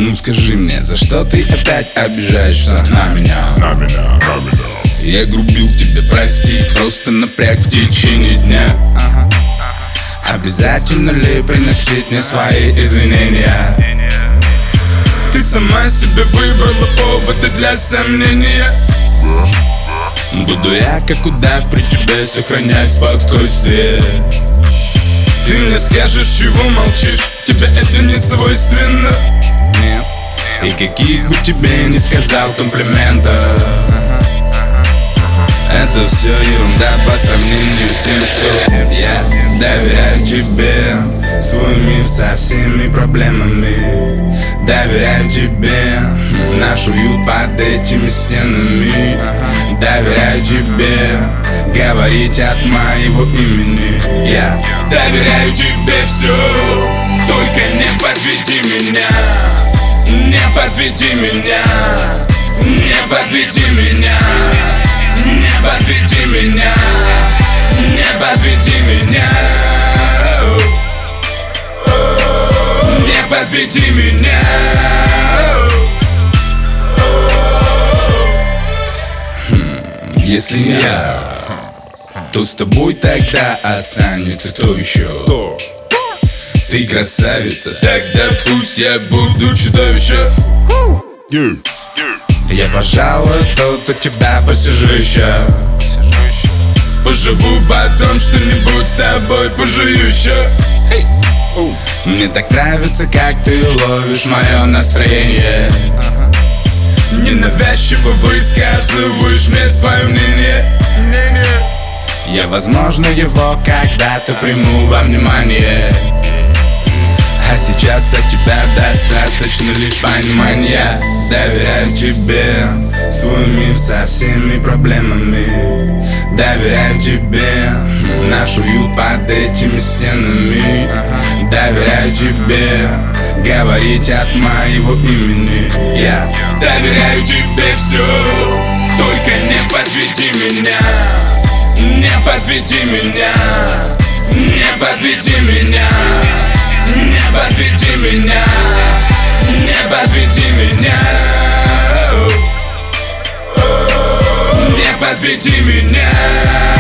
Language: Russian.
Ну скажи мне, за что ты опять обижаешься на меня? Я грубил тебе, прости, просто напряг в течение дня. Обязательно ли приносить мне свои извинения? Ты сама себе выбрала поводы для сомнения. Буду я, как удав, при тебе сохранять спокойствие. Ты мне скажешь, чего молчишь, тебе это не свойственно. Нет. И каких бы тебе не сказал комплиментов, это все ерунда по сравнению с тем, что я доверяю тебе свой мир со всеми проблемами. Доверяю тебе наш уют под этими стенами. Доверяю тебе говорить от моего имени. Я доверяю тебе все, только не подведи меня. Не подведи меня. Не подведи меня. Не подведи меня. Не подведи меня. Не подведи меня. Если не я, то с тобой тогда останется кто еще? Ты красавица, тогда пусть я буду чудовищем. Я, пожалуй, тут у тебя посижу еще. Поживу, потом что-нибудь с тобой пожую еще. Мне так нравится, как ты ловишь мое настроение. Ненавязчиво высказываешь мне свое мнение. Я, возможно, его когда-то приму во внимание. А сейчас от тебя достаточно лишь понимания. Доверяю тебе свой мир со всеми проблемами. Доверяю тебе наш уют под этими стенами. Доверяю тебе говорить от моего имени. Я доверяю тебе все, только не подведи меня. Не подведи меня. Не подведи меня. Не подведи меня. Не подведи меня. Не подведи меня.